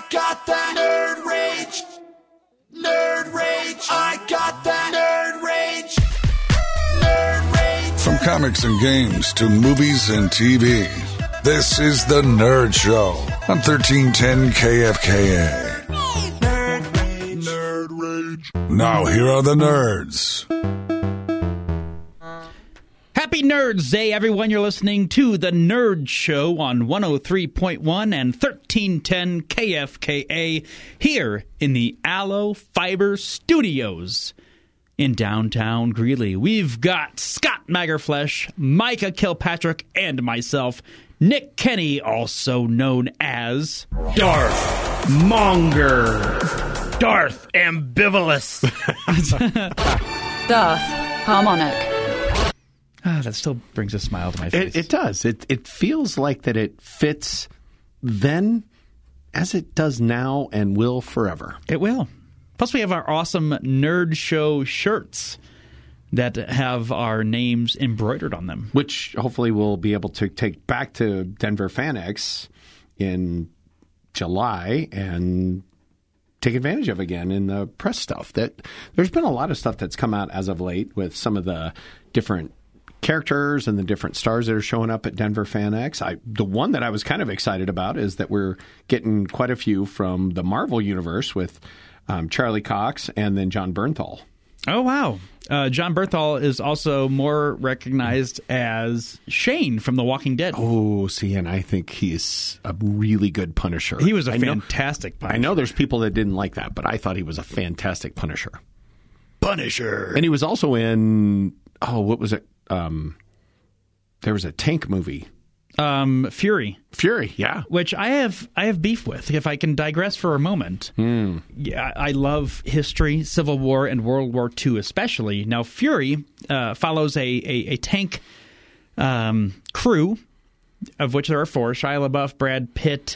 got that nerd rage. Nerd rage. I got that nerd rage. Nerd rage. From comics and games to movies and TV, this is The Nerd Show on 1310 KFKA. Nerd rage. Nerd rage. Now here are the nerds. Happy Nerds Day, everyone. You're listening to The Nerd Show on 103.1 and 1310 KFKA here in the Aloe Fiber Studios in downtown Greeley. We've got Scott Magerflesh, Micah Kilpatrick, and myself, Nick Kenny, also known as Darth Monger. Darth Ambivalous. Darth Harmonic. That still brings a smile to my face. It does. It feels like that it fits then as it does now and will forever. It will. Plus, we have our awesome Nerd Show shirts that have our names embroidered on them. Which hopefully we'll be able to take back to Denver FanX in July and take advantage of again in the press stuff. There's been a lot of stuff that's come out as of late with some of the different characters and the different stars that are showing up at Denver FanX. The one that I was kind of excited about is that we're getting quite a few from the Marvel Universe with Charlie Cox and then Jon Bernthal. Oh, wow. Jon Bernthal is also more recognized as Shane from The Walking Dead. Oh, see, and I think he's a really good Punisher. He was a fantastic Punisher. I know there's people that didn't like that, but I thought he was a fantastic Punisher. Punisher. And he was also in, what was it? There was a tank movie. Fury. Fury, yeah. Which I have beef with, if I can digress for a moment. Yeah, I love history, Civil War, and World War II especially. Now, Fury follows a tank crew, of which there are four: Shia LaBeouf, Brad Pitt,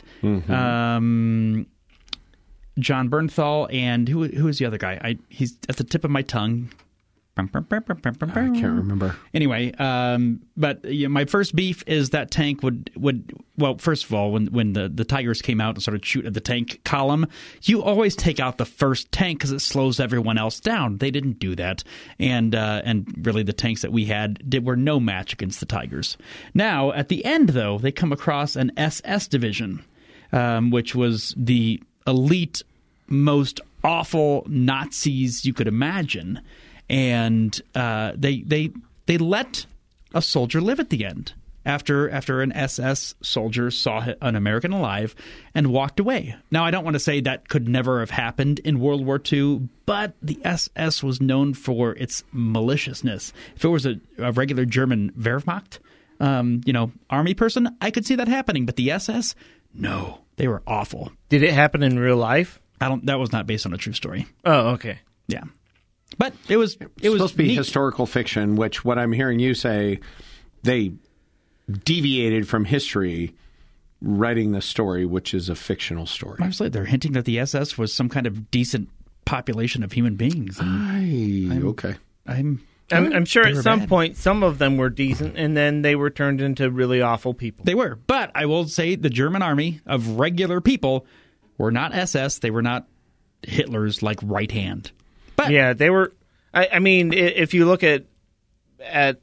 Jon Bernthal, and who is the other guy? He's at the tip of my tongue. I can't remember. Anyway, but my first beef is that tank would well, first of all, when the Tigers came out and started shooting at the tank column, you always take out the first tank because it slows everyone else down. They didn't do that, and really the tanks that we had were no match against the Tigers. Now, at the end, though, they come across an SS division, which was the elite, most awful Nazis you could imagine. And they let a soldier live at the end after an SS soldier saw an American alive and walked away. Now, I don't want to say that could never have happened in World War II, but the SS was known for its maliciousness. If it was a regular German Wehrmacht, army person, I could see that happening. But the SS, no, they were awful. Did it happen in real life? That was not based on a true story. Oh, okay. Yeah. But it was supposed to be neat. Historical fiction, which what I'm hearing you say, they deviated from history writing the story, which is a fictional story. Obviously, they're hinting that the SS was some kind of decent population of human beings. Okay. I'm sure at some point some of them were decent, and then they were turned into really awful people. They were. But I will say the German army of regular people were not SS. They were not Hitler's right hand. But, yeah, they were. I mean, if you look at a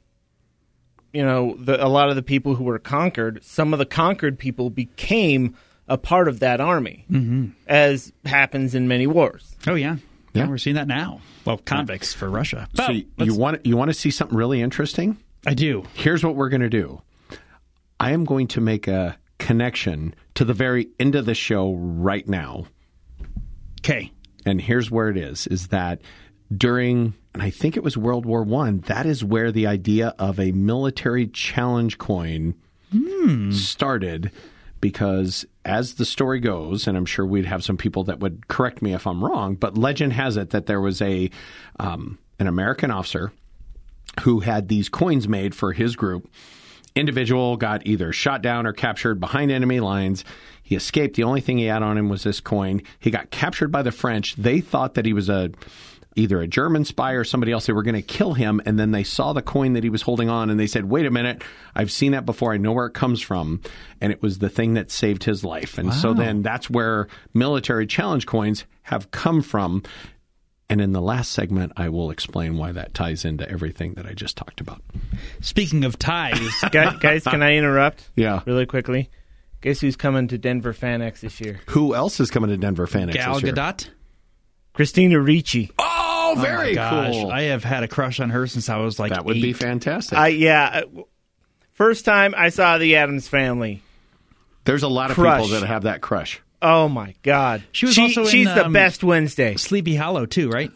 lot of the people who were conquered, some of the conquered people became a part of that army, as happens in many wars. Oh yeah, we're seeing that now. Well, convicts for Russia. So you want to see something really interesting? I do. Here's what we're going to do. I am going to make a connection to the very end of the show right now. Okay. And here's where it is that during, and I think it was World War I, that is where the idea of a military challenge coin started, because as the story goes, and I'm sure we'd have some people that would correct me if I'm wrong, but legend has it that there was an American officer who had these coins made for his group. Individual got either shot down or captured behind enemy lines. He escaped. The only thing he had on him was this coin. He got captured by the French. They thought that he was a either a German spy or somebody else. They were going to kill him, and then they saw the coin that he was holding on, and they said, wait a minute, I've seen that before. I know where it comes from. And it was the thing that saved his life. And so then that's where military challenge coins have come from. And in the last segment, I will explain why that ties into everything that I just talked about. Speaking of ties, Guys, can I interrupt? Yeah. Really quickly? Guess who's coming to Denver FanX this year? Who else is coming to Denver FanX Gal this year? Gadot. Christina Ricci. Oh, very Gosh, cool. I have had a crush on her since I was like That would 8. be fantastic. First time I saw the Addams Family. There's a lot of Crush. people that have that crush. Oh my God. She was also in, she's the best Wednesday. Sleepy Hollow too, right?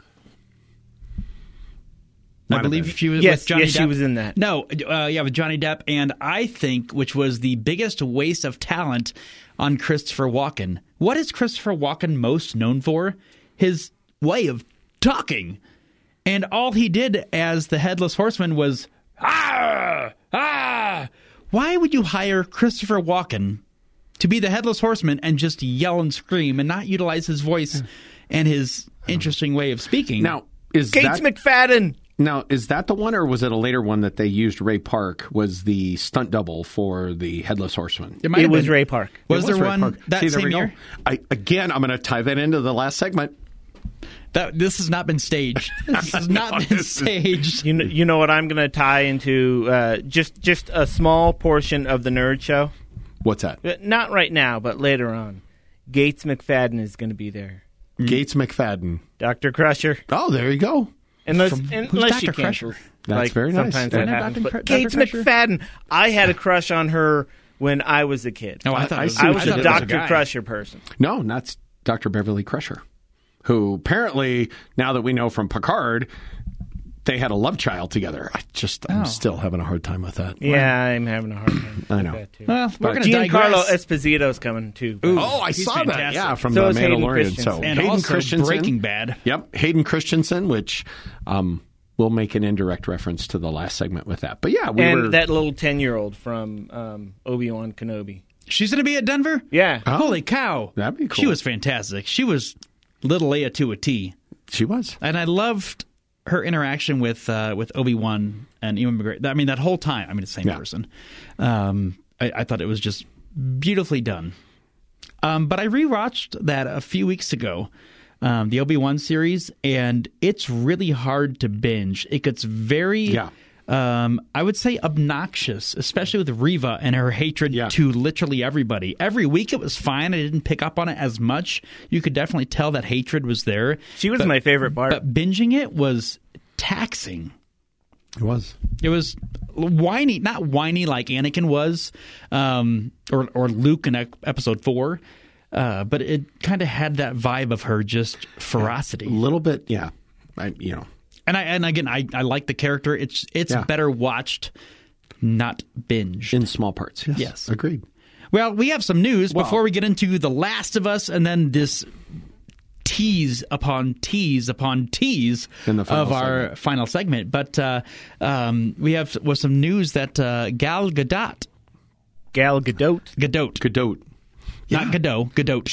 Might I have believe been. she was Yes, with Johnny yes, Depp. she was in that. No, with Johnny Depp, and I think, which was the biggest waste of talent on Christopher Walken. What is Christopher Walken most known for? His way of talking. And all he did as the Headless Horseman was, ah, ah. Why would you hire Christopher Walken to be the Headless Horseman and just yell and scream and not utilize his voice and his interesting way of speaking? Now, is Gates that... McFadden. Now, is that the one, or was it a later one that they used Ray Park was the stunt double for the Headless Horseman? might It have was been. Ray Park. Was It there Ray one Park. that See, there same we go. year? I'm going to tie that into the last segment. This has not been staged. This has not been staged. You know what I'm going to tie into just a small portion of the Nerd Show? What's that? Not right now, but later on. Gates McFadden is going to be there. Gates McFadden. Dr. Crusher. Oh, there you go. Unless Who's you Dr. can. Crusher? That's very nice. Sometimes Yeah. that Dr. happens. But Dr. Gates Crusher? McFadden. I had a crush on her when I was a kid. Oh, I thought it was, see I what was you a did. Dr. guy. Crusher person. No, that's Dr. Beverly Crusher, who apparently, now that we know from Picard, they had a love child together. I'm still having a hard time with that. Yeah, I'm having a hard time. I know. With that too. Well, we're going to Giancarlo digress. Esposito's coming too. Oh, I He's saw that. fantastic. Yeah, from So The is Hayden Mandalorian. Christensen. So And Hayden also Christensen. Breaking Bad. Yep, Hayden Christensen, which we'll make an indirect reference to the last segment with that. But yeah, And that little 10-year-old from Obi-Wan Kenobi. She's going to be at Denver? Yeah. Holy cow. That'd be cool. She was fantastic. She was little Leia to a T. She was. And I loved her interaction with Obi-Wan and Ewan McGregor. I mean, that whole time. I mean, it's the same Yeah. person. I thought it was just beautifully done. But I rewatched that a few weeks ago, the Obi-Wan series, and it's really hard to binge. It gets very, I would say, obnoxious, especially with Reva and her hatred to literally everybody. Every week it was fine. I didn't pick up on it as much. You could definitely tell that hatred was there. She was my favorite part. But binging it was taxing. It was. It was whiny, not whiny like Anakin was, or Luke in Episode 4, but it kind of had that vibe of her just ferocity. A little bit, yeah. And again, I like the character. It's better watched, not binged. In small parts, yes. Yes. Agreed. Well, we have some news before we get into The Last of Us and then this tease upon tease upon tease In the final of our segment. final segment. But we have some news that Gal Gadot. Gal Gadot. Godot. Not Godot. Gadot.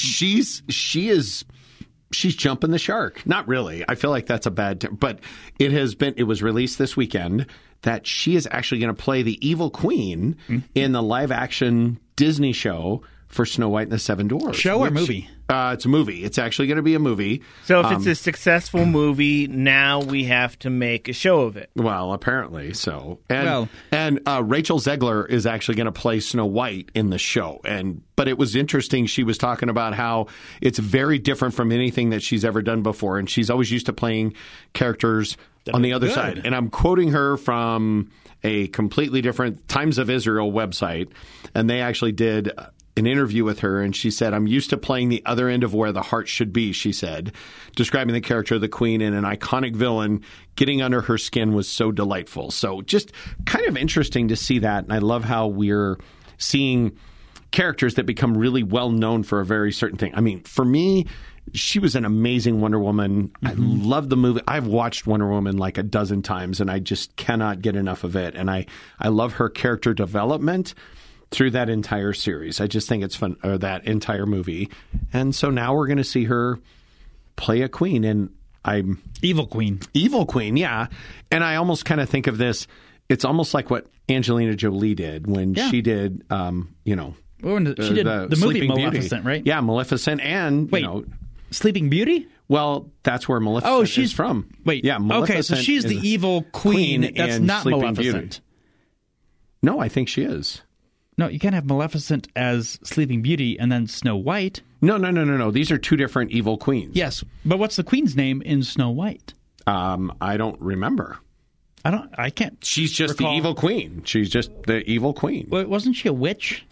She's jumping the shark. Not really. I feel like that's a bad term. But it was released this weekend that she is actually going to play the evil queen in the live action Disney show for Snow White and the Seven Dwarfs. Show or movie? It's a movie. It's actually going to be a movie. So if it's a successful movie, now we have to make a show of it. Well, apparently so. And Rachel Zegler is actually going to play Snow White in the show. But it was interesting. She was talking about how it's very different from anything that she's ever done before. And she's always used to playing characters on the other side. And I'm quoting her from a completely different Times of Israel website. And they actually did an interview with her, and she said, "I'm used to playing the other end of where the heart should be," she said, describing the character of the queen and an iconic villain. Getting under her skin was so delightful. So just kind of interesting to see that, and I love how we're seeing characters that become really well known for a very certain thing. I mean, for me, she was an amazing Wonder Woman. I love the movie. I've watched Wonder Woman like a dozen times, and I just cannot get enough of it. And I love her character development through that entire series. I just think it's fun, or that entire movie. And so now we're going to see her play a queen. And I'm Evil Queen. Evil Queen, yeah. And I almost kind of think of this, it's almost like what Angelina Jolie did when she did, she did the movie Sleeping Maleficent, Beauty. right? Yeah, Maleficent and, Wait, Sleeping Beauty? well, that's where Maleficent she's is from. Wait, yeah, okay, so she's the is evil queen. That's in not Sleeping Maleficent. Beauty. No, I think she is. No, you can't have Maleficent as Sleeping Beauty and then Snow White. No. These are two different evil queens. Yes, but what's the queen's name in Snow White? I don't remember. I can't. She's just recall. the evil queen. She's just the evil queen. Wait, wasn't she a witch?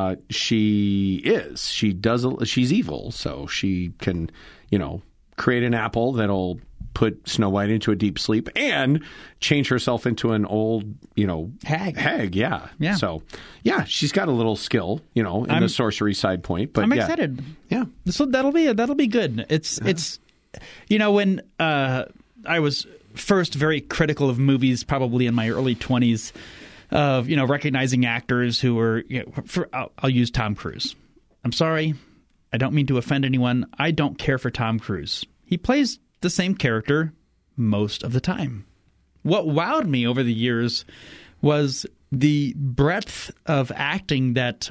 She is. She's evil, so she can, create an apple that'll put Snow White into a deep sleep and change herself into an old, hag. Yeah. Yeah. So, yeah, she's got a little skill, in the sorcery side point. But I'm yeah. excited. Yeah. So that'll be good. It's when I was first very critical of movies, probably in my early 20s, of recognizing actors who were I'll use Tom Cruise. I'm sorry, I don't mean to offend anyone. I don't care for Tom Cruise. He plays the same character most of the time. What wowed me over the years was the breadth of acting that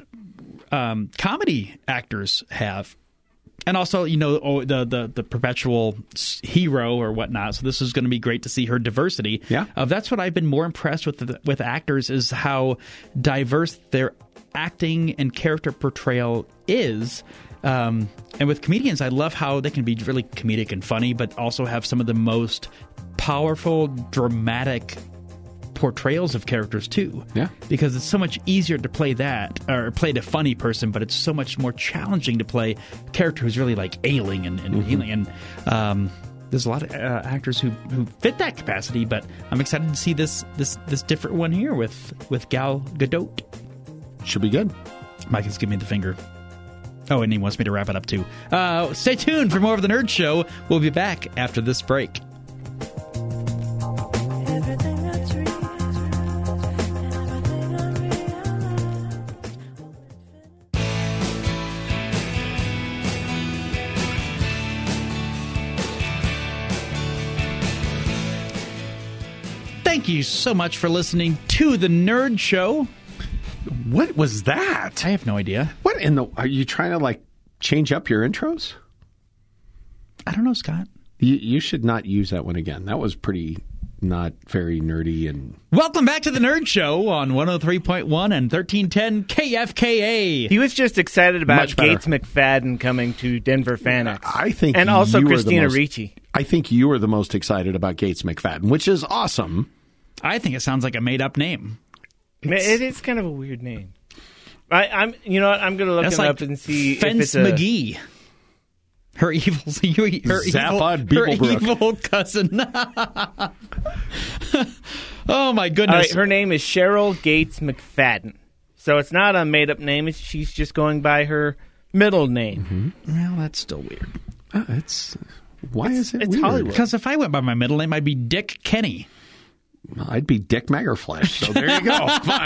comedy actors have. And also, the perpetual hero or whatnot. So this is going to be great to see her diversity. Yeah. That's what I've been more impressed with actors is how diverse their acting and character portrayal is. And with comedians, I love how they can be really comedic and funny, but also have some of the most powerful, dramatic portrayals of characters too. Yeah. Because it's so much easier to play that or play the funny person, but it's so much more challenging to play a character who's really like ailing and healing. And there's a lot of actors who fit that capacity, but I'm excited to see this different one here with Gal Gadot. Should be good. Mike is giving me the finger. Oh, and he wants me to wrap it up too. Stay tuned for more of The Nerd Show. We'll be back after this break. Thank you so much for listening to The Nerd Show. What was that? I have no idea. What in the... Are you trying to, change up your intros? I don't know, Scott. You should not use that one again. That was pretty not very nerdy and... Welcome back to The Nerd Show on 103.1 and 1310 KFKA. He was just excited about Gates McFadden coming to Denver Fanics. I think and also Christina Ricci. I think you were the most excited about Gates McFadden, which is awesome. I think it sounds like a made-up name. It is kind of a weird name. I'm going to look it up and see Fence if it's McGee. Her evil cousin. Oh my goodness! All right, her name is Cheryl Gates McFadden, so it's not a made-up name. She's just going by her middle name. Mm-hmm. Well, that's still weird. Why is it it's weird? Hollywood. Because if I went by my middle name, I'd be Dick Kenny. I'd be Dick Magerflesh, so there you go.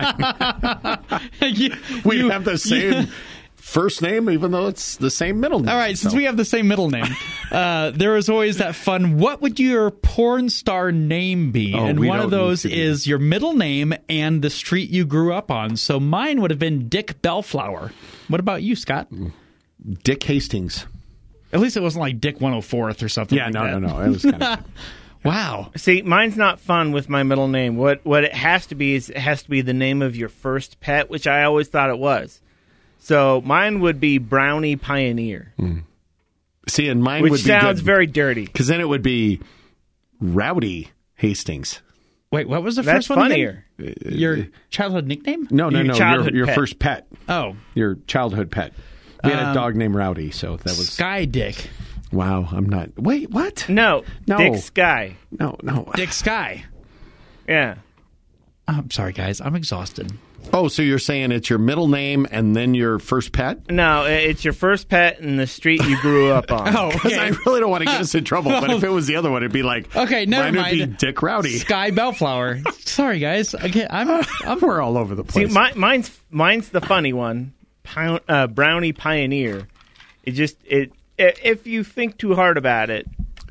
Fine. We have the same first name, even though it's the same middle name. All right, since we have the same middle name, there is always that fun, what would your porn star name be? And one of those is your middle name and the street you grew up on. So mine would have been Dick Bellflower. What about you, Scott? Dick Hastings. At least it wasn't like Dick 104th or something like that. No. It was kind of... Wow. See, mine's not fun with my middle name. What it has to be is it has to be the name of your first pet, which I always thought it was. So mine would be Brownie Pioneer. See, and mine would be which sounds very dirty. Because then it would be Rowdy Hastings. Wait, what was the That's first one funnier. Again? Your childhood nickname? No. Your pet. first pet. Oh. Your childhood pet. We had a dog named Rowdy, so that was... Sky Dick. Wow, I'm not... Wait, what? No. Dick Sky. No. Dick Sky. Yeah. I'm sorry, guys. I'm exhausted. Oh, so you're saying it's your middle name and then your first pet? No, it's your first pet and the street you grew up on. Oh, Because okay. I really don't want to get us in trouble, but if it was the other one, it'd be like... Okay, never mine mind. would be Dick Rowdy. Sky Bellflower. Sorry, guys. Okay, We're all over the See, place. mine's the funny one. Brownie Pioneer. If you think too hard about it,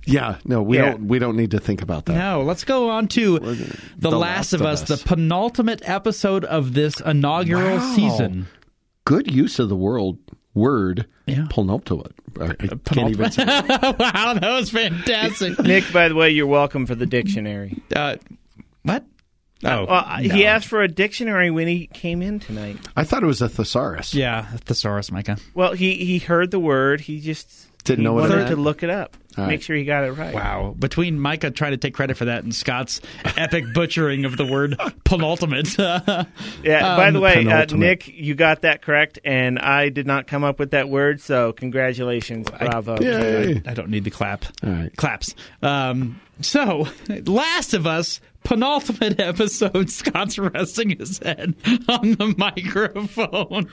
Yeah, no, we don't need to think about that. No, let's go on to The Last of Us, the penultimate episode of this inaugural season. Good use of the word penultimate. I can't even say it. Wow, that was fantastic. Nick, by the way, you're welcome for the dictionary. What? He asked for a dictionary when he came in tonight. I thought it was a thesaurus. Yeah, thesaurus, Micah. Well, he heard the word. He just Didn't know what it wanted meant. to look it up. All Make right. sure he got it right. Wow. Between Micah trying to take credit for that and Scott's epic butchering of the word penultimate. Yeah. By the way, penultimate. Nick, you got that correct, and I did not come up with that word. So congratulations, bravo. Yay. I don't need the clap. All right. Claps. So, Last of Us, penultimate episode. Scott's resting his head on the microphone.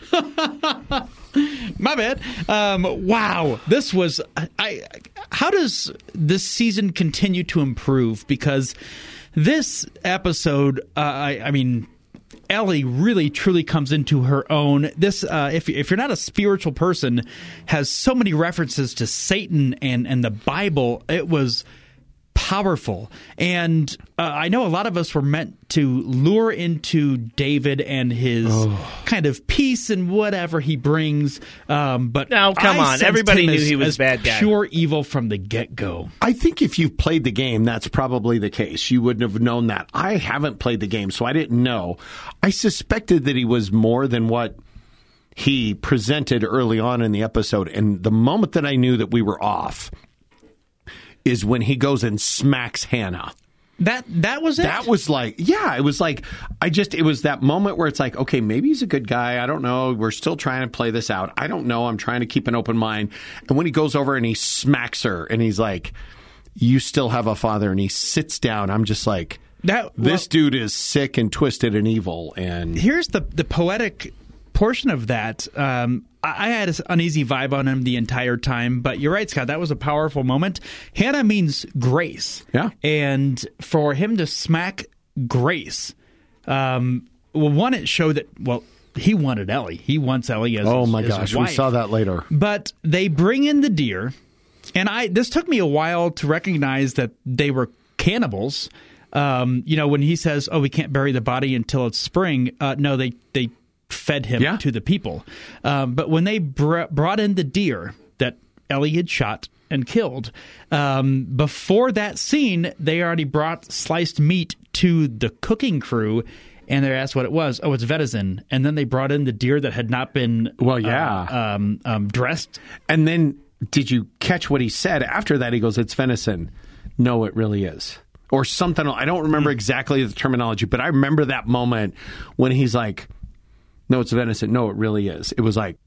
My bad. Wow, this was. How does this season continue to improve? Because this episode, I mean, Ellie really truly comes into her own. This, if you're not a spiritual person, has so many references to Satan and the Bible. It was powerful. And I know a lot of us were meant to lure into David and his kind of peace and whatever he brings. But Now, come I on. sensed Everybody him knew as- he was as bad guy. pure evil from the get-go. I think if you've played the game, that's probably the case. You wouldn't have known that. I haven't played the game, so I didn't know. I suspected that he was more than what he presented early on in the episode. And the moment that I knew that we were off is when he goes and smacks Hannah. That was it? That was like, yeah, it was like, it was that moment where it's like, okay, maybe he's a good guy. I don't know. We're still trying to play this out. I don't know. I'm trying to keep an open mind. And when he goes over and he smacks her and he's like, you still have a father, and he sits down, I'm just like, this dude is sick and twisted and evil. And here's the poetic portion of that. I had an uneasy vibe on him the entire time, but you're right, Scott. That was a powerful moment. Hannah means grace. Yeah. And for him to smack Grace, one, it showed that, he wanted Ellie. He wants Ellie as oh his, my as his gosh, we wife. saw that later. But they bring in the deer, and this took me a while to recognize that they were cannibals. When he says, we can't bury the body until it's spring, no, they fed him to the people. But when they brought in the deer that Ellie had shot and killed, before that scene, they already brought sliced meat to the cooking crew, and they asked what it was. Oh, it's venison. And then they brought in the deer that had not been dressed. And then did you catch what he said after that? He goes, it's venison. No, it really is. Or something. I don't remember exactly the terminology, but I remember that moment when he's like, no, it's venison. No, it really is. It was like,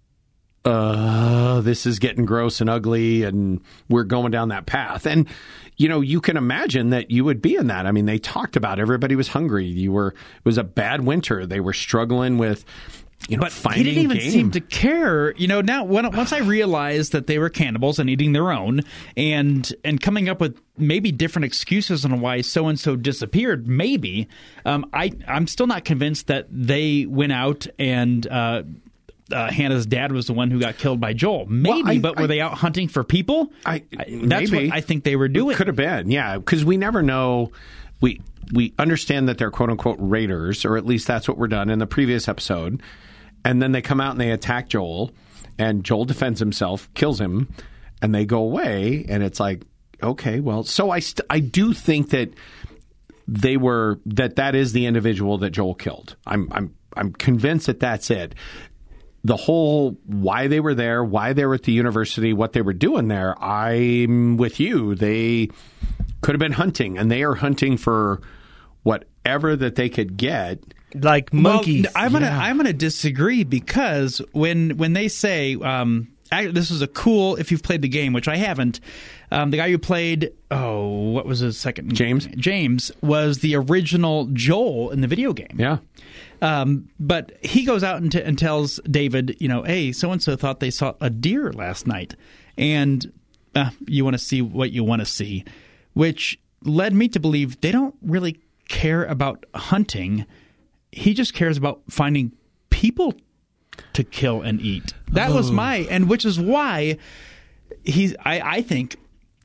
this is getting gross and ugly, and we're going down that path. And, you can imagine that you would be in that. I mean, they talked about everybody was hungry. It was a bad winter. They were struggling with, but finding he didn't even game. seem to care. Now, once I realized that they were cannibals and eating their own, and coming up with maybe different excuses on why so-and-so disappeared, maybe, I'm still not convinced that they went out and Hannah's dad was the one who got killed by Joel. Maybe, but were they out hunting for people? That's what I think they were doing. Could have been, yeah, because we never know. We understand that they're quote-unquote raiders, or at least that's what we're done in the previous episode. And then they come out and they attack Joel, and Joel defends himself, kills him, and they go away. And it's like, okay, well, so I do think that that is the individual that Joel killed. I'm convinced that that's it. The whole why they were there, why they were at the university, what they were doing there, I'm with you. They could have been hunting, and they are hunting for whatever that they could get. Like monkeys. Well, I'm gonna disagree, because when they say this is a cool, if you've played the game, which I haven't, the guy who played what was his second James was the original Joel in the video game. Yeah. But he goes out and tells David, hey, so and so thought they saw a deer last night, and you want to see what you want to see, which led me to believe they don't really care about hunting. He just cares about finding people to kill and eat. That was which is why I think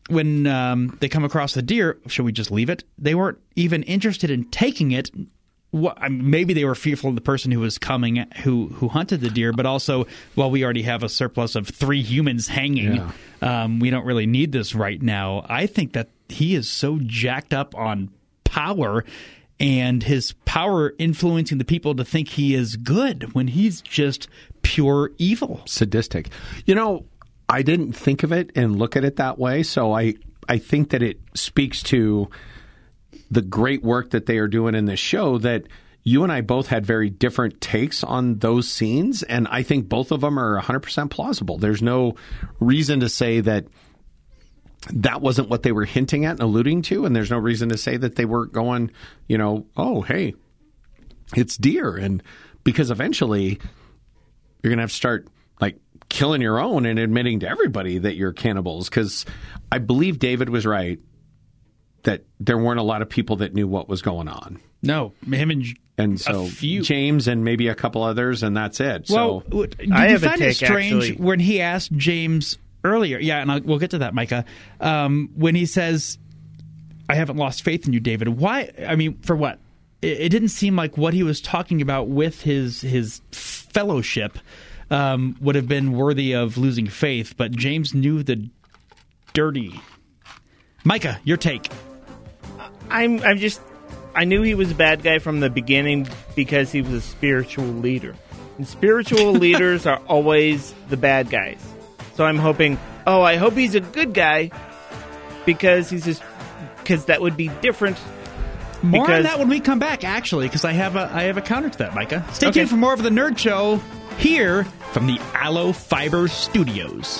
they come across the deer, should we just leave it? They weren't even interested in taking it. Maybe they were fearful of the person who was coming, who hunted the deer, but also, well, we already have a surplus of 3 humans hanging. Yeah. We don't really need this right now. I think that he is so jacked up on power and his power influencing the people to think he is good when he's just pure evil. Sadistic. I didn't think of it and look at it that way, so I think that it speaks to the great work that they are doing in this show, that you and I both had very different takes on those scenes, and I think both of them are 100% plausible. There's no reason to say that wasn't what they were hinting at and alluding to, and there's no reason to say that they weren't going, oh, hey, it's deer. And because eventually you're going to have to start killing your own and admitting to everybody that you're cannibals, because I believe David was right that there weren't a lot of people that knew what was going on. No, him and so a few. James and maybe a couple others, and that's it. Well, so did you find it strange when he asked James earlier? Yeah, and we'll get to that, Micah. When he says, "I haven't lost faith in you, David." Why? I mean, for what? It didn't seem like what he was talking about with his fellowship would have been worthy of losing faith. But James knew the dirty. Micah, your take. I knew he was a bad guy from the beginning because he was a spiritual leader. And spiritual leaders are always the bad guys. So I'm hoping, I hope he's a good guy because that would be different. More on that when we come back, actually, because I have a counter to that, Micah. Stay tuned for more of The Nerd Show here from the Aloe Fiber Studios.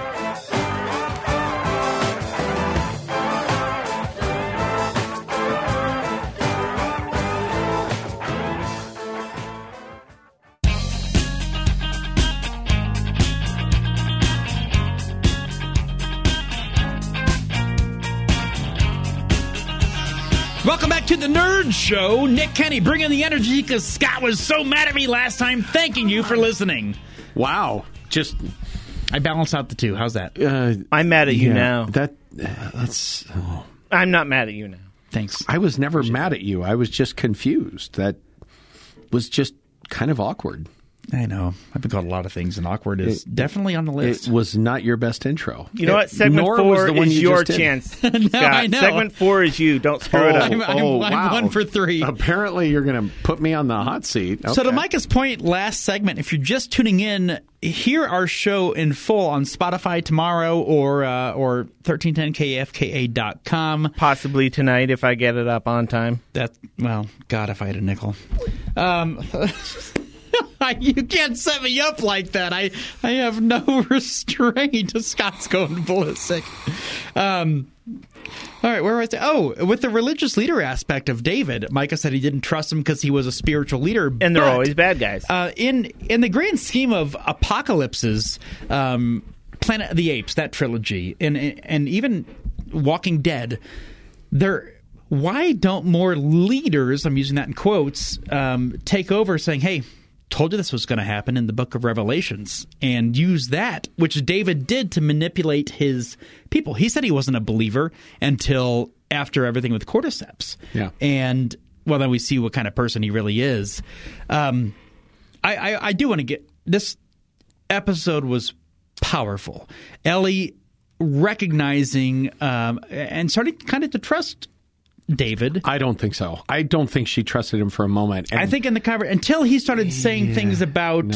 Welcome back to The Nerd Show. Nick Kenny bringing the energy because Scott was so mad at me last time. Thanking you for listening. Wow. I balance out the two. How's that? I'm mad at you now. That's... Oh. I'm not mad at you now. Thanks. I was never mad at you. I was just confused. That was just kind of awkward. I know. I've been called a lot of things, and awkward is definitely on the list. It was not your best intro. You know what? Segment 4 is your chance, no, Scott. I know. Segment 4 is you. Don't screw it up. I'm wow. 1 for 3. Apparently, you're going to put me on the hot seat. Okay. So to Micah's point, last segment, if you're just tuning in, hear our show in full on Spotify tomorrow or 1310kfka.com. Possibly tonight if I get it up on time. God, if I had a nickel. You can't set me up like that. I have no restraint. Scott's going ballistic. All right, where was I? Oh, with the religious leader aspect of David, Micah said he didn't trust him because he was a spiritual leader. And they're always bad guys. In the grand scheme of apocalypses, Planet of the Apes, that trilogy, and even Walking Dead, why don't more leaders, I'm using that in quotes, take over saying, hey, told you this was going to happen in the book of Revelations, and use that, which David did, to manipulate his people. He said he wasn't a believer until after everything with Cordyceps. Yeah. And, well, then we see what kind of person he really is. I do want to get – this episode was powerful. Ellie recognizing and starting kind of to trust David. I don't think so. I don't think she trusted him for a moment. And I think in the cover until he started saying things about,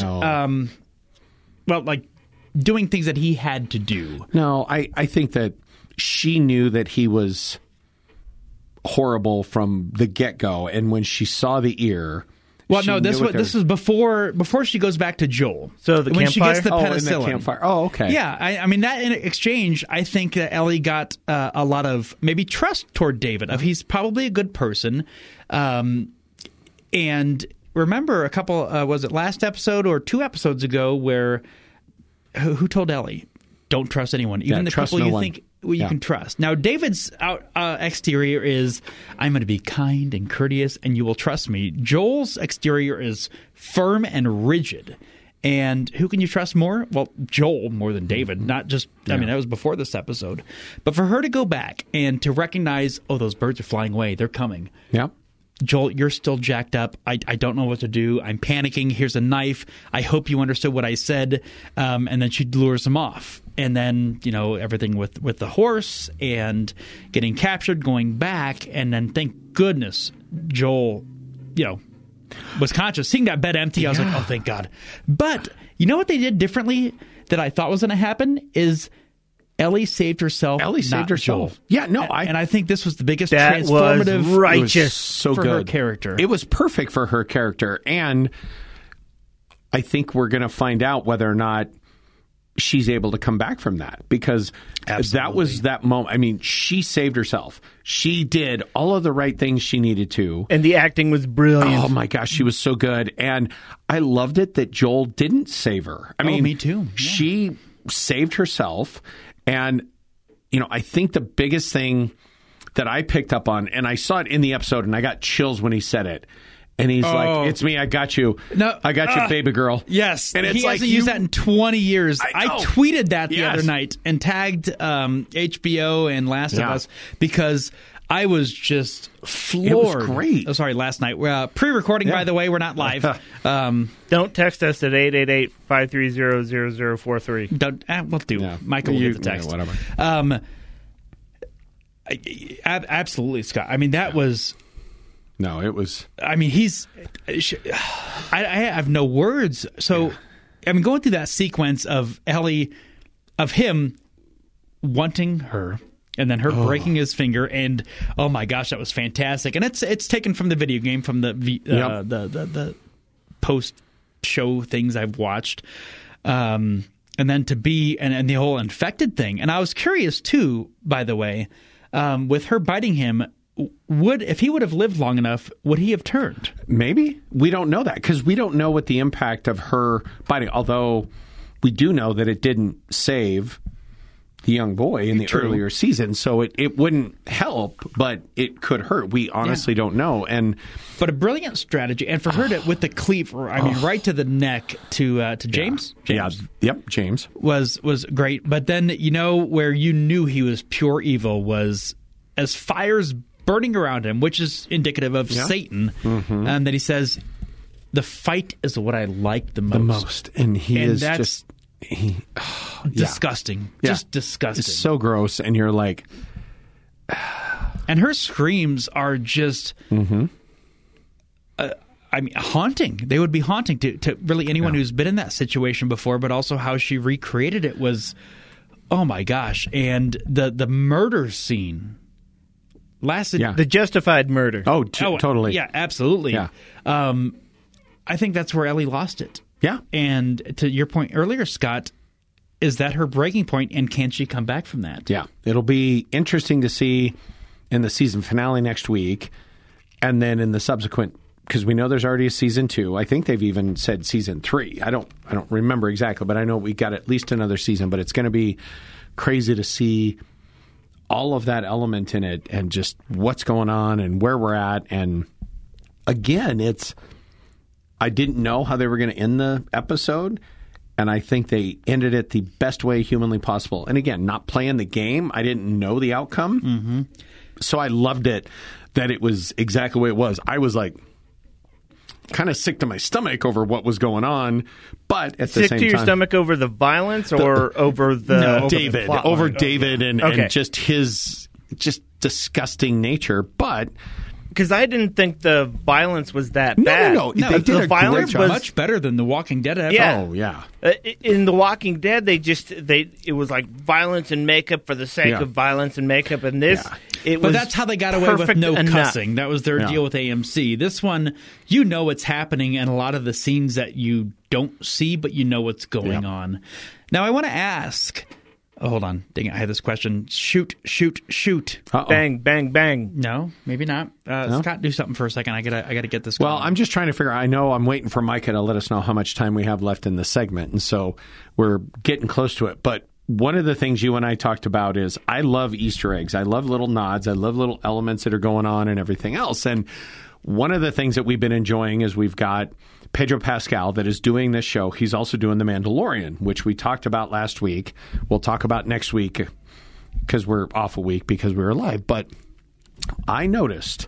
like doing things that he had to do. No, I think that she knew that he was horrible from the get-go, and when she saw the ear. Well, no, this is before she goes back to Joel. So the when campfire? She gets the penicillin. In the campfire. Oh, okay. Yeah, I mean that in exchange, I think that Ellie got a lot of maybe trust toward David. Of he's probably a good person, and remember a couple was it last episode or 2 episodes ago where who told Ellie, don't trust anyone, even the people you think you can trust. Now, David's exterior is, I'm going to be kind and courteous, and you will trust me. Joel's exterior is firm and rigid, And who can you trust more? Well, Joel more than David. Not just, I mean, that was before this episode. But for her to go back and to recognize, oh, those birds are flying away. They're coming. Yep. Joel, you're still jacked up. I don't know what to do. I'm panicking. Here's a knife. I hope you understood what I said. And then she lures him off. And then, everything with the horse and getting captured, going back. And then, thank goodness, Joel, was conscious. Seeing that bed empty, I was like, oh, thank God. But you know what they did differently that I thought was going to happen is Ellie saved herself. Ellie saved herself. Joel. Yeah, no, and I think this was the biggest That transformative was righteous. It was so for good. her character. It was perfect for her character. And I think we're going to find out whether or not she's able to come back from that, because that was that moment. I mean, she saved herself. She did all of the right things she needed to. And the acting was brilliant. Oh my gosh, she was so good. And I loved it that Joel didn't save her. I mean, me too. Yeah. She saved herself. And, I think the biggest thing that I picked up on, and I saw it in the episode and I got chills when he said it. And he's like, it's me, I got you. No, I got you, baby girl. Yes. And it's he like hasn't used that in 20 years. I know. I tweeted that the Yes. other night and tagged HBO and Last of Yeah. Us because I was just floored. It was great. Oh, sorry, last night. Pre-recording, by the way. We're not live. Don't text us at 888-530-0043. Don't, we'll do. Yeah. Michael will get the text. whatever. Absolutely, Scott. I mean, that was... No, it was... I mean, I have no words. So, I mean, going through that sequence of Ellie, of him wanting her, and then her breaking his finger, and oh my gosh, that was fantastic. And it's taken from the video game, from the post show things I've watched, and then to be and the whole infected thing. And I was curious too, by the way, with her biting him. If he would have lived long enough, would he have turned? Maybe. We don't know that because we don't know what the impact of her biting, although we do know that it didn't save the young boy in the earlier season. So it wouldn't help, but it could hurt. We honestly don't know. But a brilliant strategy. And for her to, with the cleave, right to the neck to James. Yeah. Yep. James. Was great. But then, where you knew he was pure evil was as fire's burning around him, which is indicative of Satan, and that he says, the fight is what I like the most. And he is that's just... disgusting. Yeah. Just disgusting. It's so gross, and you're like... And her screams are just... haunting. They would be haunting to really anyone who's been in that situation before, but also how she recreated it was... Oh, my gosh. And the murder scene... lasted the justified murder. Totally. Yeah, absolutely. Yeah. I think that's where Ellie lost it. Yeah. And to your point earlier, Scott, is that her breaking point, and can she come back from that? Yeah. It'll be interesting to see in the season finale next week, and then in the subsequent, because we know there's already a season 2. I think they've even said season 3. I don't remember exactly, but I know we got at least another season. But it's going to be crazy to see all of that element in it and just what's going on and where we're at. And again, I didn't know how they were going to end the episode, and I think they ended it the best way humanly possible. And again, not playing the game, I didn't know the outcome. So I loved it that it was exactly the way it was. I was like kind of sick to my stomach over what was going on, but at the same time... Sick to your stomach over the violence or over the... David. Over David and just his disgusting nature, but... Because I didn't think the violence was that bad. No, they did the a violence great was job. Much better than The Walking Dead. Yeah. Oh, yeah. In The Walking Dead, it was like violence and makeup for the sake of violence and makeup, and this it was. But that's how they got away with no enough. cussing. That was their deal with AMC. This one, it's happening, and a lot of the scenes that you don't see, but you know what's going on. Now, I want to ask. Oh, hold on. Dang it, I had this question. Shoot. Uh-oh. Bang, bang, bang. No, maybe not. Scott, do something for a second. I gotta get this going. Well, I'm just trying to figure out. I know I'm waiting for Micah to let us know how much time we have left in the segment, and so we're getting close to it. But one of the things you and I talked about is I love Easter eggs. I love little nods. I love little elements that are going on and everything else. And one of the things that we've been enjoying is we've got Pedro Pascal, that is doing this show. He's also doing The Mandalorian, which we talked about last week. We'll talk about next week because we're off a week because we were live. But I noticed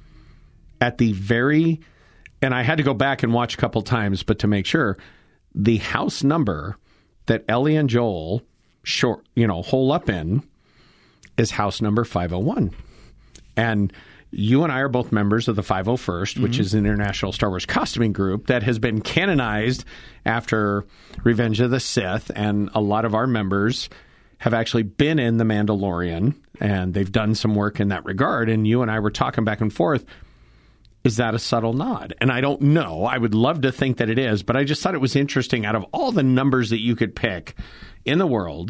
at the very, and I had to go back and watch a couple times, but to make sure, the house number that Ellie and Joel hole up in is house number 501. And you and I are both members of the 501st, which is an international Star Wars costuming group that has been canonized after Revenge of the Sith. And a lot of our members have actually been in The Mandalorian, and they've done some work in that regard. And you and I were talking back and forth. Is that a subtle nod? And I don't know. I would love to think that it is, but I just thought it was interesting. Out of all the numbers that you could pick in the world,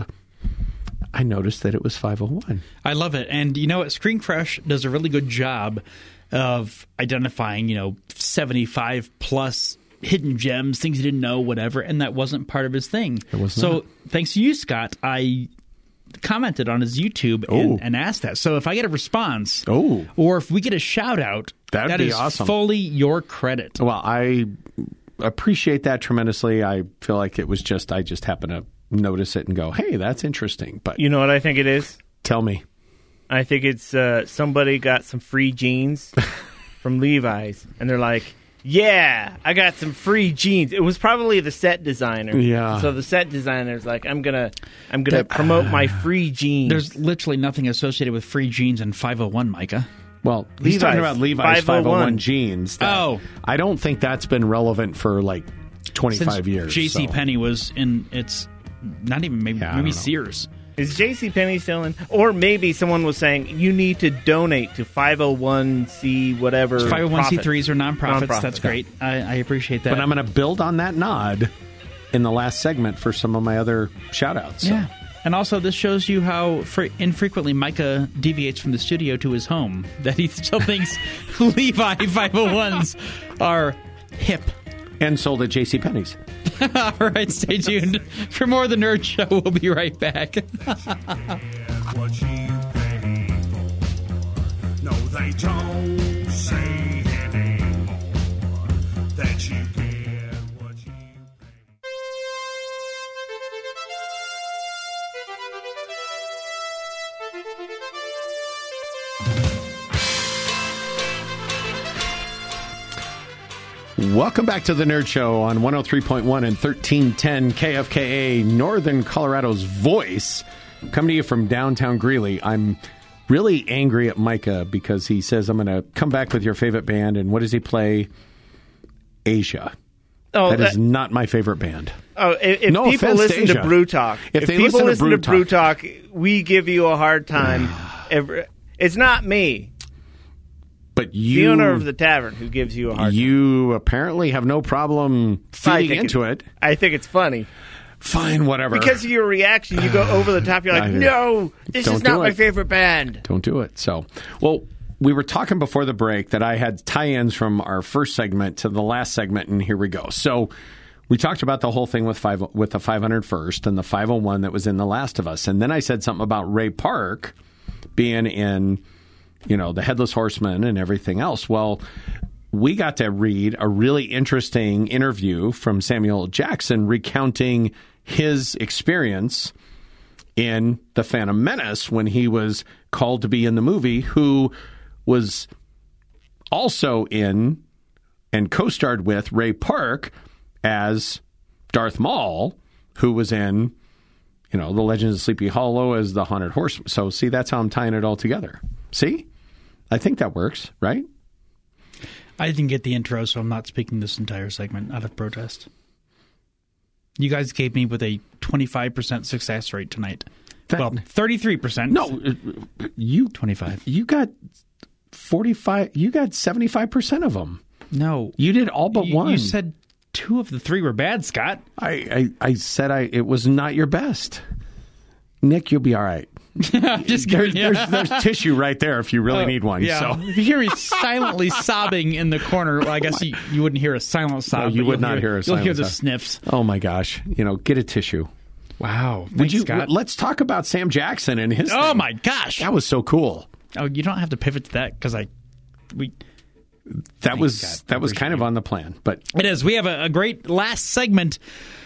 I noticed that it was 501. I love it. And you know what? Screen Crush does a really good job of identifying, 75 plus hidden gems, things you didn't know, whatever, and that wasn't part of his thing. It was so not. Thanks to you, Scott, I commented on his YouTube and asked that. So if I get a response or if we get a shout out, that be is awesome. Fully your credit. Well, I appreciate that tremendously. I feel like it was I just happened to notice it and go, hey, that's interesting. But You know what I think it is? tell me. I think it's somebody got some free jeans from Levi's, and they're like, yeah, I got some free jeans. It was probably the set designer. Yeah. So the set designer's like, I'm gonna promote my free jeans. There's literally nothing associated with free jeans in 501, Micah. Well, he's talking about Levi's 501 jeans. Oh. I don't think that's been relevant for like 25 years. J.C. Penney was in, it's not even maybe I don't know. Sears. Is JCPenney still in? Or maybe someone was saying you need to donate to 501c whatever. 501c3s or nonprofits. That's great. I appreciate that. But I'm going to build on that nod in the last segment for some of my other shout-outs. So. Yeah. And also, this shows you how infrequently Micah deviates from the studio to his home. That he still thinks Levi 501s are hip. And sold at JCPenney's. All right, stay tuned for more of The Nerd Show. We'll be right back. What you pay for. No, they don't say anymore that you get what you pay. Welcome back to the Nerd Show on 103.1 and 1310 KFKA, Northern Colorado's voice. Coming to you from downtown Greeley. I'm really angry at Micah because he says, I'm going to come back with your favorite band. And what does he play? Asia. Oh, that is not my favorite band. Oh, if No people offense to listen to Asia. Brew Talk, If they people listen to Brew Talk, we give you a hard time. It's not me, But the owner of the tavern, who gives you a hard time. You apparently have no problem feeding into it. I think it's funny. Fine, whatever. Because of your reaction, you go over the top. You're like, no, this Don't is not do my it. favorite band. Don't do it. So, well, we were talking before the break that I had tie-ins from our first segment to the last segment, and here we go. So we talked about the whole thing with the 501st and the 501 that was in The Last of Us. And then I said something about Ray Park being in, the Headless Horseman and everything else. Well, we got to read a really interesting interview from Samuel Jackson recounting his experience in The Phantom Menace when he was called to be in the movie, who was also in and co-starred with Ray Park as Darth Maul, who was in, The Legends of Sleepy Hollow as the Haunted Horseman. So, see, that's how I'm tying it all together. See? I think that works, right? I didn't get the intro, so I'm not speaking this entire segment out of protest. You guys gave me with a 25% success rate tonight. 33%. No, you 25. You got 45. You got 75% of them. No, You did all but one. You said 2 of the 3 were bad, Scott. I said it was not your best. Nick, you'll be all right. I'm just kidding. There's tissue right there if you really need one. Yeah. So. If you hear me silently sobbing in the corner, well, I guess you wouldn't hear a silent sob. No, you but would not hear a silent You'll hear the sob. sniffs. Oh my gosh! Get a tissue. Wow. Would Thanks, you? Scott. Let's talk about Sam Jackson and his. Oh thing. my gosh! That was so cool. Oh, you don't have to pivot to that because That was kind of on the plan, but it is. We have a great last segment.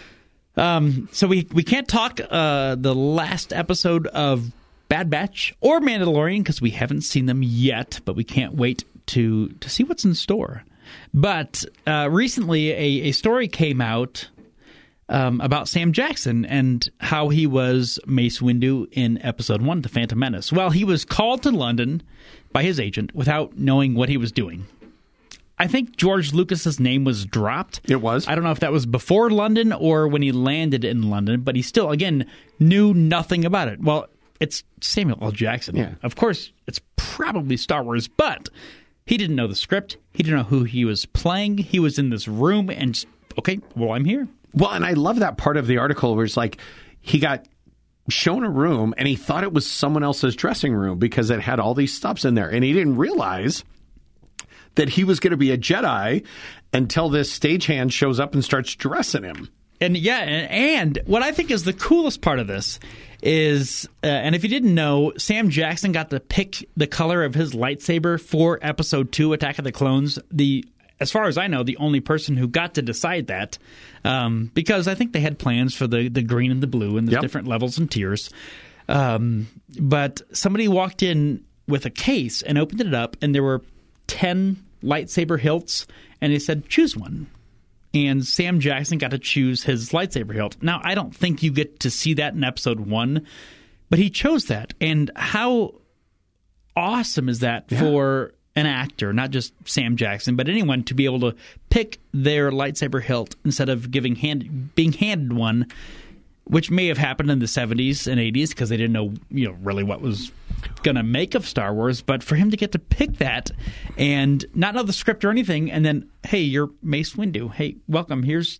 So we can't talk the last episode of Bad Batch or Mandalorian because we haven't seen them yet, but we can't wait to see what's in store. But recently, a story came out about Sam Jackson and how he was Mace Windu in Episode 1, The Phantom Menace. Well, he was called to London by his agent without knowing what he was doing. I think George Lucas's name was dropped. It was. I don't know if that was before London or when he landed in London, but he still, again, knew nothing about it. Well, it's Samuel L. Jackson. Yeah. Of course, it's probably Star Wars, but he didn't know the script. He didn't know who he was playing. He was in this room and just, okay, well, I'm here. Well, and I love that part of the article where it's like he got shown a room and he thought it was someone else's dressing room because it had all these stops in there. And he didn't realize that he was going to be a Jedi until this stagehand shows up and starts dressing him. And yeah, and what I think is the coolest part of this is, and if you didn't know, Sam Jackson got to pick the color of his lightsaber for Episode 2, Attack of the Clones. As far as I know, the only person who got to decide that, because I think they had plans for the green and the blue and the different levels and tiers. But somebody walked in with a case and opened it up, and there were 10 lightsaber hilts, and they said, choose one. And Sam Jackson got to choose his lightsaber hilt. Now, I don't think you get to see that in Episode 1, but he chose that. And how awesome is that for an actor, not just Sam Jackson, but anyone to be able to pick their lightsaber hilt instead of being handed one, which may have happened in the 70s and 80s because they didn't know, really what was going to make of Star Wars. But for him to get to pick that and not know the script or anything, and then, hey, you're Mace Windu. Hey, welcome. Here's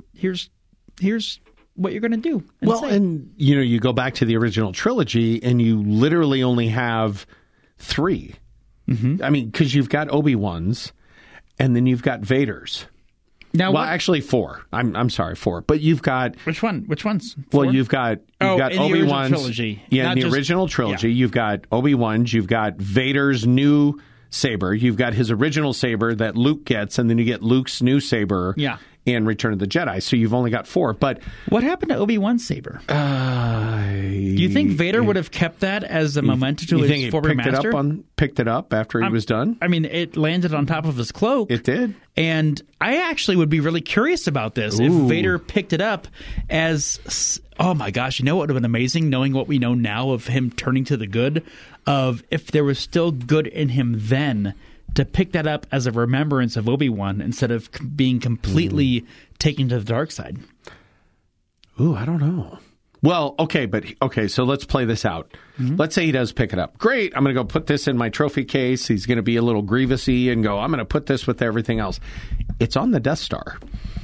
what you're going to do. And you go back to the original trilogy, and you literally only have 3. Mm-hmm. I mean, because you've got Obi-Wan's, and then you've got Vader's. Now, actually 4. I'm sorry, 4. But you've got which one? Which one's 4? Well, you've got Obi-Wan's trilogy. Yeah, in the original trilogy, you've got Obi-Wan's, you've got Vader's new saber, you've got his original saber that Luke gets, and then you get Luke's new saber. Yeah. In Return of the Jedi, so you've only got 4. But what happened to Obi-Wan's saber? Do you think Vader would have kept that as a memento to his former master? Picked it up after he was done? I mean, it landed on top of his cloak. It did. And I actually would be really curious about this. If Vader picked it up as, oh my gosh, what would have been amazing, knowing what we know now of him turning to the good, of if there was still good in him then, to pick that up as a remembrance of Obi-Wan instead of being completely taken to the dark side. Ooh, I don't know. Well, okay, so let's play this out. Mm-hmm. Let's say he does pick it up. Great, I'm going to go put this in my trophy case. He's going to be a little Grievous-y and go, I'm going to put this with everything else. It's on the Death Star.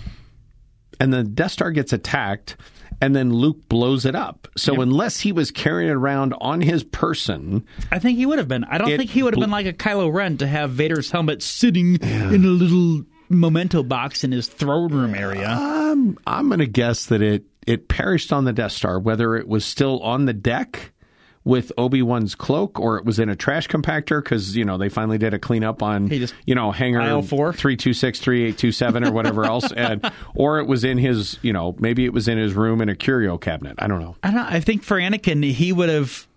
And the Death Star gets attacked, and then Luke blows it up. So unless he was carrying it around on his person... I think he would have been. I don't think he would have been like a Kylo Ren to have Vader's helmet sitting in a little memento box in his throne room area. I'm going to guess that it perished on the Death Star, whether it was still on the deck with Obi-Wan's cloak or it was in a trash compactor because, they finally did a cleanup on, hangar 326, 3827 or whatever else. Or it was in his, maybe it was in his room in a curio cabinet. I don't know. I think for Anakin, he would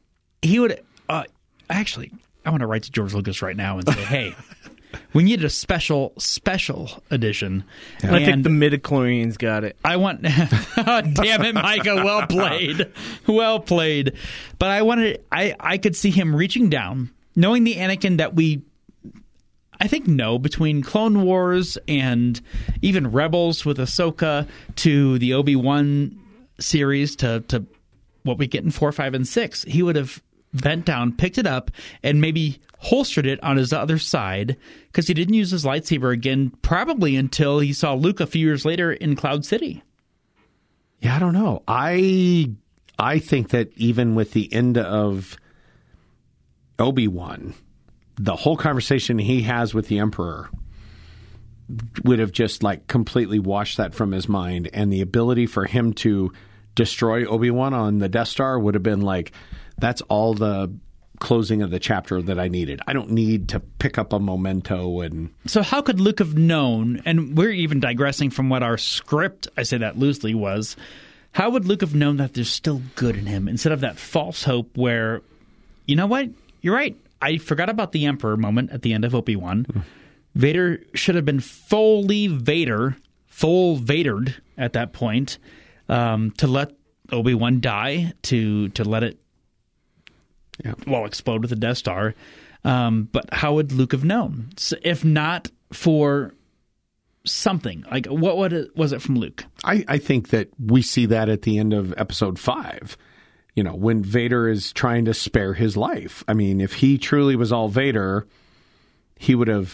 actually, I want to write to George Lucas right now and say, hey, we needed a special edition. Yeah. I think the midichlorians got it. I want... oh, damn it, Micah. Well played. Well played. But I could see him reaching down, knowing the Anakin that we, I think, know between Clone Wars and even Rebels with Ahsoka to the Obi-Wan series to what we get in 4, 5, and 6. He would have bent down, picked it up, and maybe holstered it on his other side because he didn't use his lightsaber again probably until he saw Luke a few years later in Cloud City. Yeah, I don't know. I think that even with the end of Obi-Wan, the whole conversation he has with the Emperor would have just completely washed that from his mind, and the ability for him to destroy Obi-Wan on the Death Star would have been that's all the closing of the chapter that I needed. I don't need to pick up a memento and... So how could Luke have known, and we're even digressing from what our script, I say that loosely, was, how would Luke have known that there's still good in him instead of that false hope where, you know what, you're right, I forgot about the Emperor moment at the end of Obi-Wan. Vader should have been full Vadered at that point, to let Obi-Wan die, to let it explode with the Death Star. But how would Luke have known? So if not for something, like what was it from Luke? I think that we see that at the end of Episode 5. You know, when Vader is trying to spare his life. I mean, if he truly was all Vader, he would have,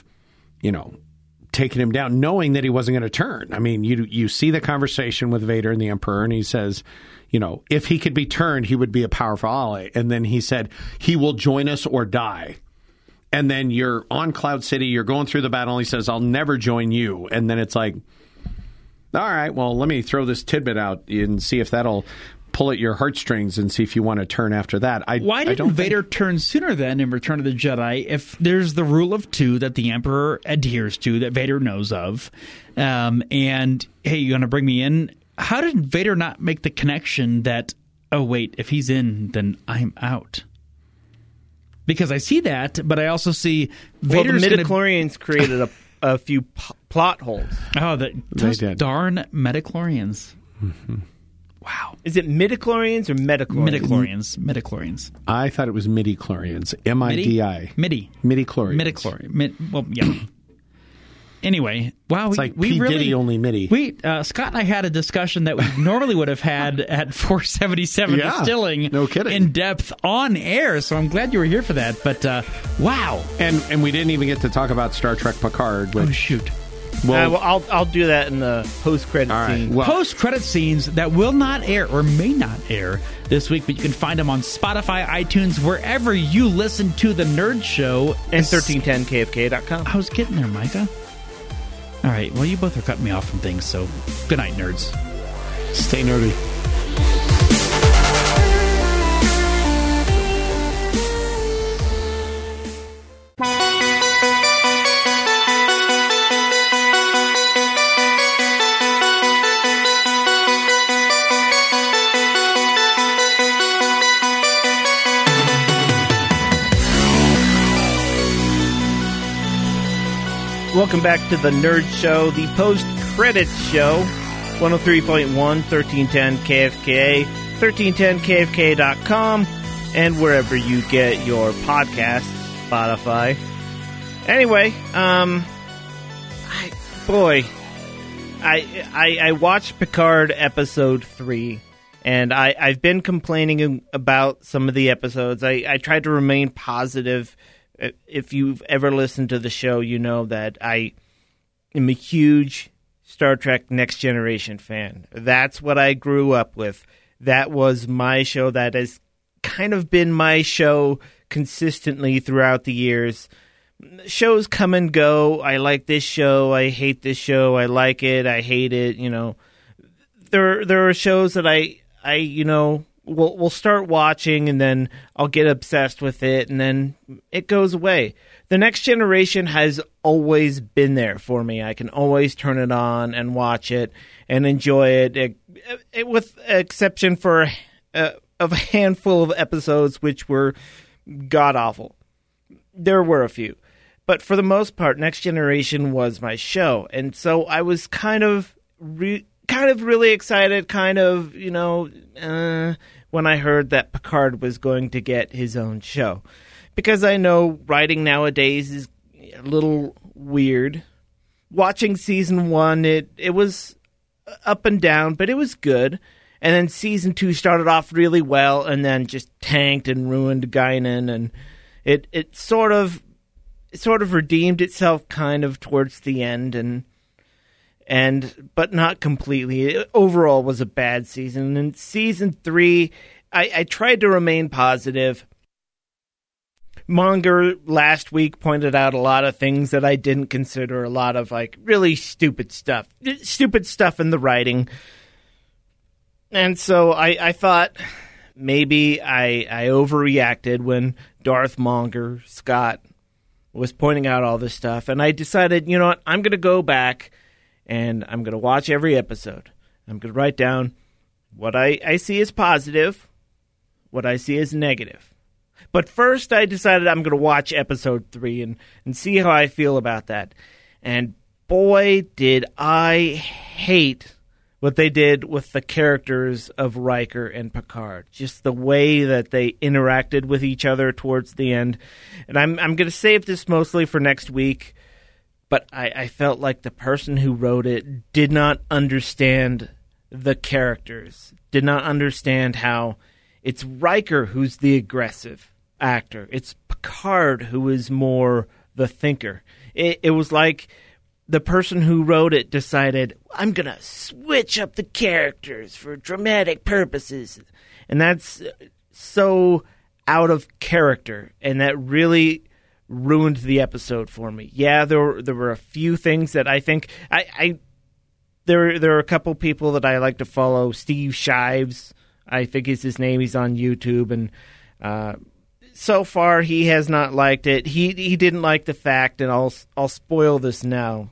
taken him down, knowing that he wasn't going to turn. I mean, you see the conversation with Vader and the Emperor, and he says, if he could be turned, he would be a powerful ally. And then he said, he will join us or die. And then you're on Cloud City, you're going through the battle, and he says, I'll never join you. And then it's like, all right, well, let me throw this tidbit out and see if that'll pull at your heartstrings and see if you want to turn after that. Why didn't Vader turn sooner then in Return of the Jedi if there's the rule of two that the Emperor adheres to, that Vader knows of, and, hey, you going to bring me in? How did Vader not make the connection that, oh, wait, if he's in, then I'm out? Because I see that, but I also see Vader's the midichlorians created a few plot holes. Oh, those darn midichlorians. Mm-hmm. Wow. Is it midichlorians or metachlorians? Midichlorians. I thought it was midichlorians. M-I-D-I. Midichlorians. Midichlorians. Well, yeah. Anyway, wow. It's like P. Diddy, only MIDI. Scott and I had a discussion that we normally would have had at 477 Distilling. No kidding. In depth on air, so I'm glad you were here for that. But, wow. And we didn't even get to talk about Star Trek Picard. Oh, shoot. Well, I'll do that in the post-credit scene. Well, post-credit scenes that will not air or may not air this week, but you can find them on Spotify, iTunes, wherever you listen to The Nerd Show. And 1310kfk.com. I was getting there, Micah. All right, well, you both are cutting me off from things, so good night, nerds. Stay nerdy. Welcome back to the Nerd Show, the post-credits show. 103.1, 1310 KFKA, 1310kfk.com, and wherever you get your podcasts, Spotify. Anyway, I watched Picard episode 3, and I've been complaining about some of the episodes. I tried to remain positive. If you've ever listened to the show, you know that I am a huge Star Trek Next Generation fan. That's what I grew up with. That was my show. That has kind of been my show consistently throughout the years. Shows come and go. I like this show. I hate this show. I like it. I hate it. There are shows that I we'll start watching, and then I'll get obsessed with it, and then it goes away. The Next Generation has always been there for me. I can always turn it on and watch it and enjoy it, with exception for of a handful of episodes which were god-awful. There were a few. But for the most part, Next Generation was my show, and so I was kind of really excited, when I heard that Picard was going to get his own show. Because I know writing nowadays is a little weird. Watching season 1, it was up and down, but it was good. And then season 2 started off really well, and then just tanked and ruined Guinan, and it sort of redeemed itself kind of towards the end, but not completely. It overall was a bad season. And season 3, I tried to remain positive. Monger last week pointed out a lot of things that I didn't consider, a lot of really stupid stuff in the writing. And so I thought maybe I overreacted when Darth Monger Scott was pointing out all this stuff, and I decided, you know what, I'm going to go back and I'm going to watch every episode. I'm going to write down what I see as positive, what I see as negative. But first, I decided I'm going to watch episode 3 and see how I feel about that. And boy, did I hate what they did with the characters of Riker and Picard. Just the way that they interacted with each other towards the end. And I'm going to save this mostly for next week, but I felt like the person who wrote it did not understand the characters, did not understand how it's Riker who's the aggressive actor. It's Picard who is more the thinker. It was like the person who wrote it decided, I'm going to switch up the characters for dramatic purposes. And that's so out of character. And that really ruined the episode for me. Yeah, there were a few things that I think... There are a couple people that I like to follow. Steve Shives, I think is his name. He's on YouTube. And so far, he has not liked it. He didn't like the fact, and I'll spoil this now.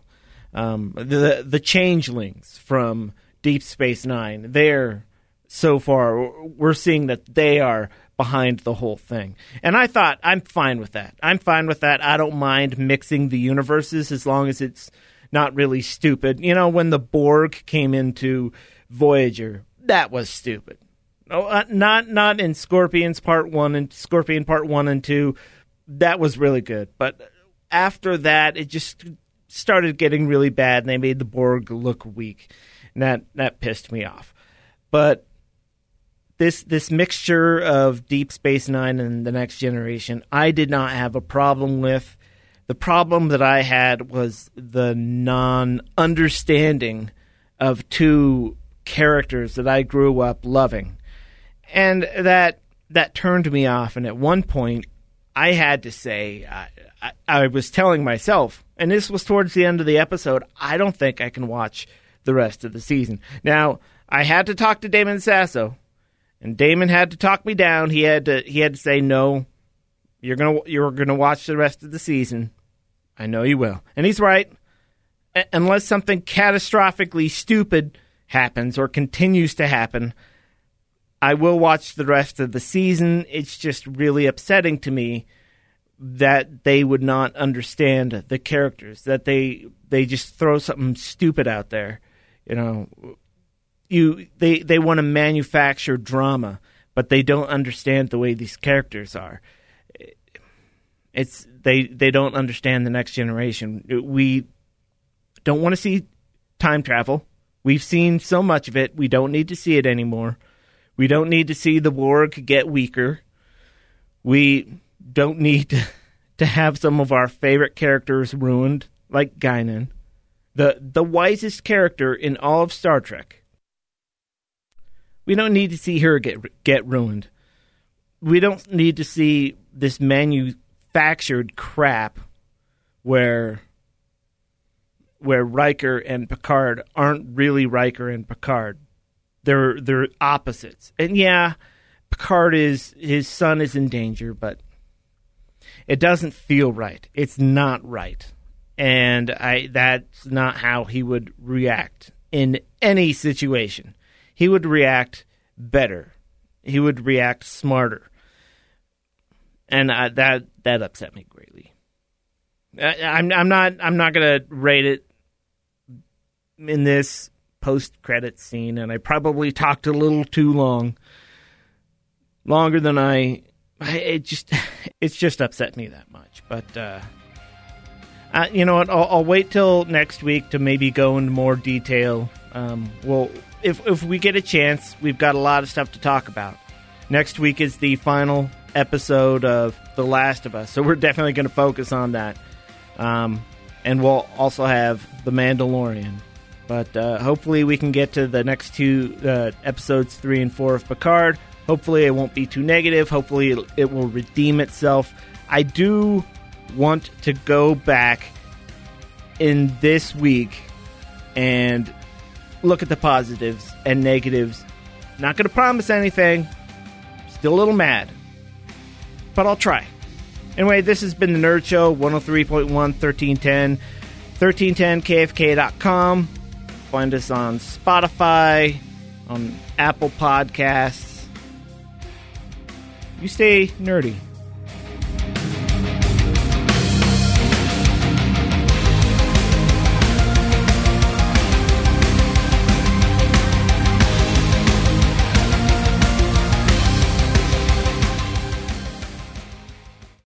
The changelings from Deep Space Nine, so far, we're seeing that they are behind the whole thing. And I thought, I'm fine with that. I don't mind mixing the universes as long as it's not really stupid. You know, when the Borg came into Voyager, that was stupid. Not in Scorpions Part 1 and Scorpion Part 1 and 2. That was really good. But after that, it just started getting really bad, and they made the Borg look weak. And that pissed me off. But this mixture of Deep Space Nine and The Next Generation, I did not have a problem with. The problem that I had was the non-understanding of two characters that I grew up loving. And that turned me off. And at one point, I had to say, I was telling myself, and this was towards the end of the episode, I don't think I can watch the rest of the season. Now, I had to talk to Damon Sasso, and Damon had to talk me down. He had to say, no, you're gonna watch the rest of the season. I know you will. And he's right. Unless something catastrophically stupid happens or continues to happen, I will watch the rest of the season. It's just really upsetting to me that they would not understand the characters, that they just throw something stupid out there. You know, they want to manufacture drama, but they don't understand the way these characters are. They don't understand The Next Generation. We don't want to see time travel. We've seen so much of it. We don't need to see it anymore. We don't need to see the Borg get weaker. We don't need to have some of our favorite characters ruined, like Guinan, the wisest character in all of Star Trek. We don't need to see her get ruined. We don't need to see this manufactured crap where Riker and Picard aren't really Riker and Picard. They're opposites. And yeah, his son is in danger, but it doesn't feel right. It's not right. And that's not how he would react in any situation. He would react better. He would react smarter. And that upset me greatly. I'm not going to rate it in this post-credit scene, and I probably talked a little too long. Longer than it's just upset me that much. But you know what? I'll wait till next week to maybe go into more detail. Well, if we get a chance, we've got a lot of stuff to talk about. Next week is the final episode of The Last of Us, so we're definitely going to focus on that. And we'll also have The Mandalorian. But hopefully we can get to the next two episodes 3 and 4 of Picard. Hopefully it won't be too negative. Hopefully it will redeem itself. I do want to go back in this week and look at the positives and negatives. Not going to promise anything, Still a little mad. But I'll try. Anyway, this has been The Nerd Show, 103.1, 1310, 1310kfk.com. Find us on Spotify, on Apple Podcasts. You stay nerdy.